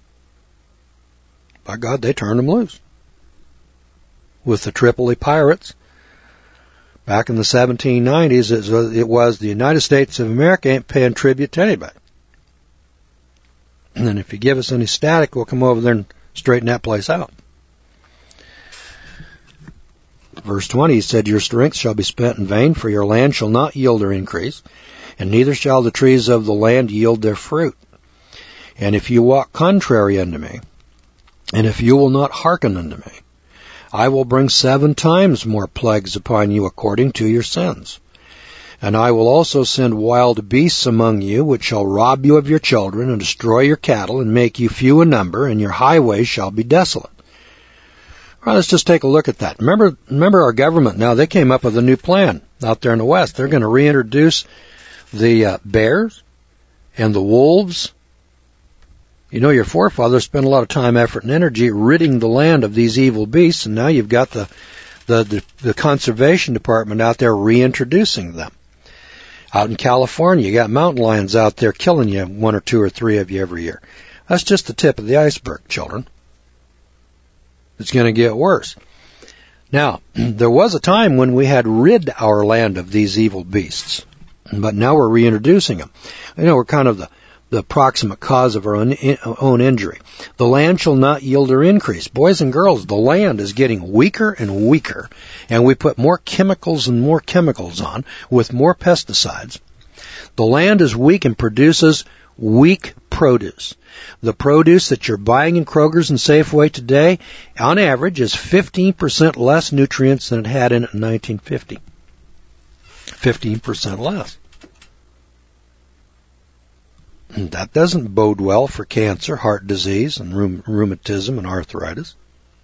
by God, they turned them loose. With the Tripoli pirates, back in the seventeen nineties, it was the United States of America ain't paying tribute to anybody. And then if you give us any static, we'll come over there and straighten that place out. Verse twenty, he said, your strength shall be spent in vain, for your land shall not yield or increase, and neither shall the trees of the land yield their fruit. And if you walk contrary unto me, and if you will not hearken unto me, I will bring seven times more plagues upon you according to your sins. And I will also send wild beasts among you, which shall rob you of your children, and destroy your cattle, and make you few in number, and your highways shall be desolate. Well, let's just take a look at that. Remember, remember our government now, they came up with a new plan out there in the West. They're going to reintroduce the uh, bears and the wolves. You know, your forefathers spent a lot of time, effort, and energy ridding the land of these evil beasts, and now you've got the, the, the, the conservation department out there reintroducing them. Out in California, you got mountain lions out there killing you, one or two or three of you every year. That's just the tip of the iceberg, children. It's going to get worse. Now, there was a time when we had rid our land of these evil beasts, but now we're reintroducing them. You know, we're kind of the, the proximate cause of our own, own injury. The land shall not yield or increase. Boys and girls, the land is getting weaker and weaker, and we put more chemicals and more chemicals on with more pesticides. The land is weak and produces weak produce. The produce that you're buying in Kroger's and Safeway today, on average, is fifteen percent less nutrients than it had in it in nineteen fifty. fifteen percent less. And that doesn't bode well for cancer, heart disease, and rheumatism and arthritis.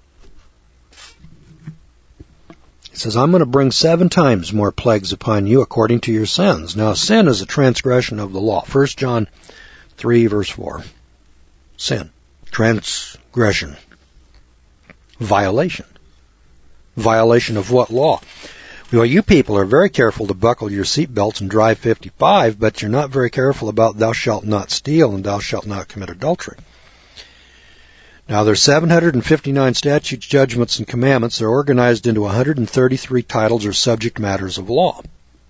It says, I'm going to bring seven times more plagues upon you according to your sins. Now, sin is a transgression of the law. First John three, verse four. Sin. Transgression. Violation. Violation of what law? Well, you people are very careful to buckle your seatbelts and drive fifty-five, but you're not very careful about thou shalt not steal and thou shalt not commit adultery. Now, there's seven hundred fifty-nine statutes, judgments, and commandments. They're organized into one hundred thirty-three titles or subject matters of law.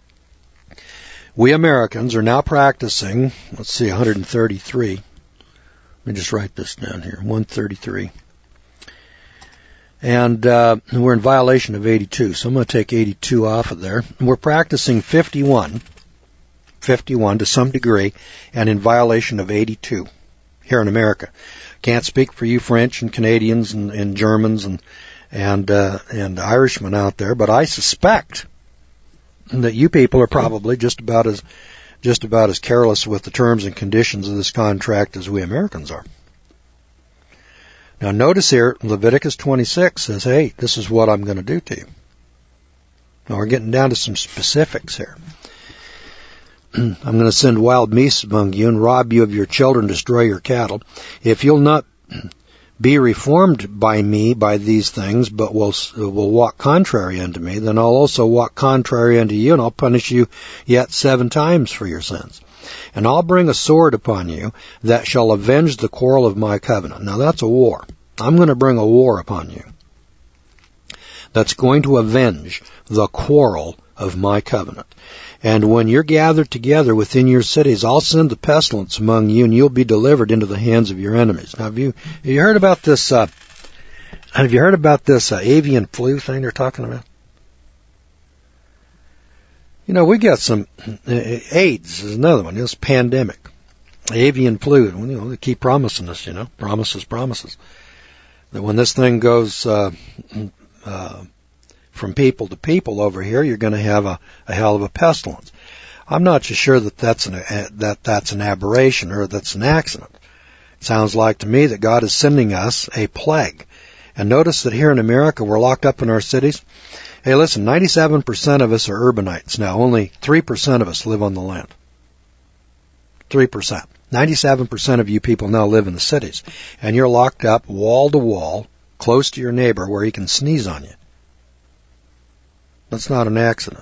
We Americans are now practicing, let's see, one hundred thirty-three. Let me just write this down here, one hundred thirty-three. And uh, we're in violation of eighty-two, so I'm going to take eighty-two off of there. We're practicing fifty-one, fifty-one to some degree, and in violation of eighty-two here in America. Can't speak for you French and Canadians and, and Germans and and uh, and Irishmen out there, but I suspect that you people are probably just about as just about as careless with the terms and conditions of this contract as we Americans are. Now notice here, Leviticus twenty-six says, hey, this is what I'm going to do to you. Now we're getting down to some specifics here. I'm going to send wild beasts among you and rob you of your children, destroy your cattle. If you'll not be reformed by me by these things, but will will walk contrary unto me, then I'll also walk contrary unto you, and I'll punish you yet seven times for your sins. And I'll bring a sword upon you that shall avenge the quarrel of my covenant. Now that's a war. I'm going to bring a war upon you that's going to avenge the quarrel of my covenant. And when you're gathered together within your cities, I'll send the pestilence among you, and you'll be delivered into the hands of your enemies. Now, have you have you heard about this? Uh, have you heard about this uh, avian flu thing they're talking about? You know, we got some uh, AIDS is another one. This pandemic, avian flu. You know, they keep promising us. You know, promises, promises. That when this thing goes uh, uh, from people to people over here, you're going to have a, a hell of a pestilence. I'm not so sure that that's an uh, that that's an aberration or that's an accident. It sounds like to me that God is sending us a plague. And notice that here in America, we're locked up in our cities. Hey, listen, ninety-seven percent of us are urbanites now. Only three percent of us live on the land. three percent. ninety-seven percent of you people now live in the cities. And you're locked up wall to wall, close to your neighbor where he can sneeze on you. That's not an accident.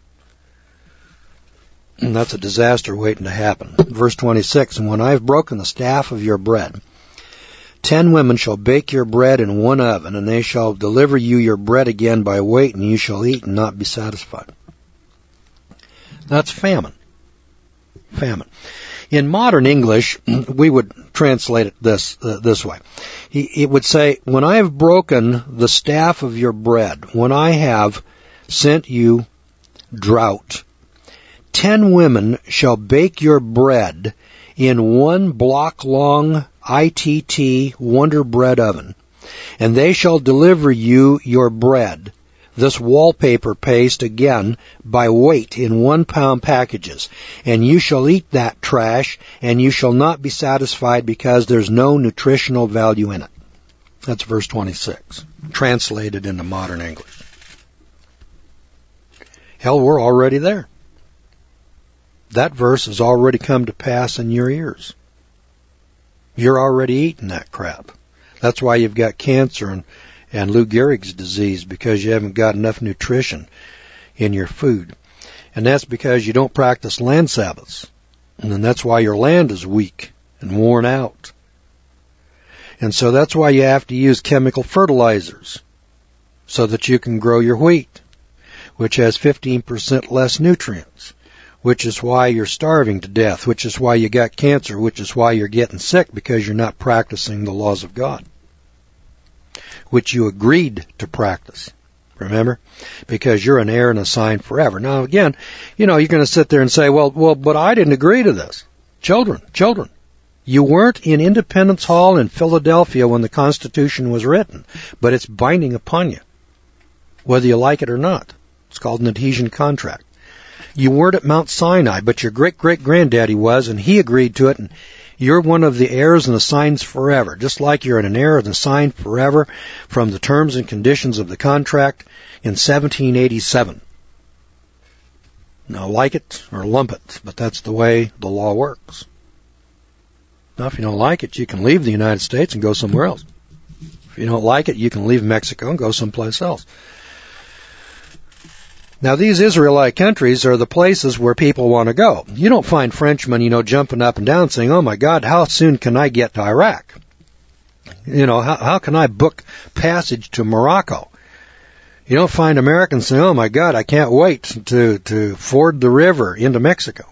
And that's a disaster waiting to happen. Verse twenty-six, and when I have broken the staff of your bread, Ten women shall bake your bread in one oven, and they shall deliver you your bread again by weight, and you shall eat and not be satisfied. That's famine. Famine. In modern English, we would translate it this uh, this way. He, it would say, when I have broken the staff of your bread, when I have sent you drought, ten women shall bake your bread in one block-long I T T Wonder Bread oven, and they shall deliver you your bread, this wallpaper paste again, by weight in one-pound packages. And you shall eat that trash, and you shall not be satisfied because there's no nutritional value in it. That's verse twenty-six, translated into modern English. Hell, we're already there. That verse has already come to pass in your ears. You're already eating that crap. That's why you've got cancer and, and Lou Gehrig's disease, because you haven't got enough nutrition in your food. And that's because you don't practice land Sabbaths. And then that's why your land is weak and worn out. And so that's why you have to use chemical fertilizers so that you can grow your wheat, which has fifteen percent less nutrients, which is why you're starving to death, which is why you got cancer, which is why you're getting sick, because you're not practicing the laws of God, which you agreed to practice. Remember? Because you're an heir and a sign forever. Now, again, you know, you're going to sit there and say, well, well, but I didn't agree to this. Children, children, you weren't in Independence Hall in Philadelphia when the Constitution was written, but it's binding upon you, whether you like it or not. It's called an adhesion contract. You weren't at Mount Sinai, but your great-great-granddaddy was, and he agreed to it, and you're one of the heirs and the signs forever, just like you're an heir and a sign forever from the terms and conditions of the contract in seventeen eighty-seven. Now, like it or lump it, but that's the way the law works. Now, if you don't like it, you can leave the United States and go somewhere else. If you don't like it, you can leave Mexico and go someplace else. Now, these Israelite countries are the places where people want to go. You don't find Frenchmen, you know, jumping up and down saying, oh, my God, how soon can I get to Iraq? You know, how, how can I book passage to Morocco? You don't find Americans saying, oh, my God, I can't wait to, to ford the river into Mexico.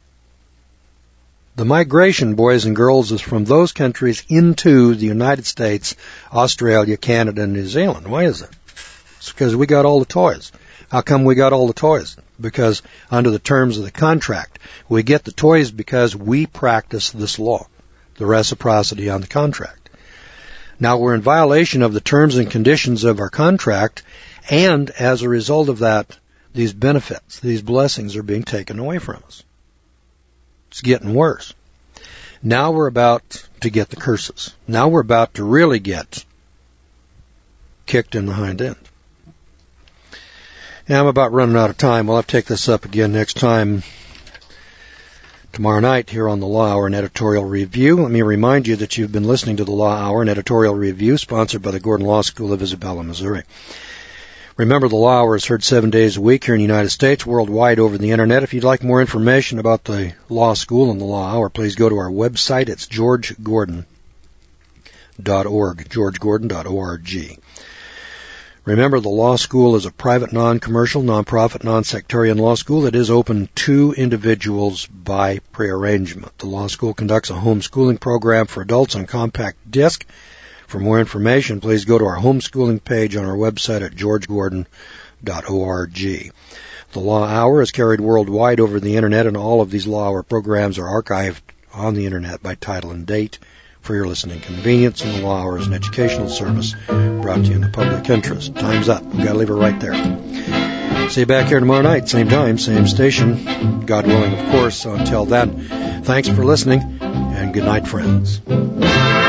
The migration, boys and girls, is from those countries into the United States, Australia, Canada, and New Zealand. Why is it? It's because we got all the toys. How come we got all the toys? Because under the terms of the contract, we get the toys because we practice this law, the reciprocity on the contract. Now we're in violation of the terms and conditions of our contract, and as a result of that, these benefits, these blessings are being taken away from us. It's getting worse. Now we're about to get the curses. Now we're about to really get kicked in the hind end. Yeah, I'm about running out of time. We'll have to take this up again next time, tomorrow night, here on the Law Hour and Editorial Review. Let me remind you that you've been listening to the Law Hour and Editorial Review, sponsored by the Gordon Law School of Isabella, Missouri. Remember, the Law Hour is heard seven days a week here in the United States, worldwide over the Internet. If you'd like more information about the Law School and the Law Hour, please go to our website. It's george gordon dot org, george gordon dot org. Remember, the law school is a private, non-commercial, non-profit, non-sectarian law school that is open to individuals by prearrangement. The law school conducts a homeschooling program for adults on compact disc. For more information, please go to our homeschooling page on our website at george gordon dot org. The Law Hour is carried worldwide over the Internet, and all of these Law Hour programs are archived on the Internet by title and date for your listening convenience, and the Law Hour is an educational service brought to you in the public interest. Time's up. We've got to leave it right there. See you back here tomorrow night, same time, same station. God willing, of course. So until then, thanks for listening, and good night, friends.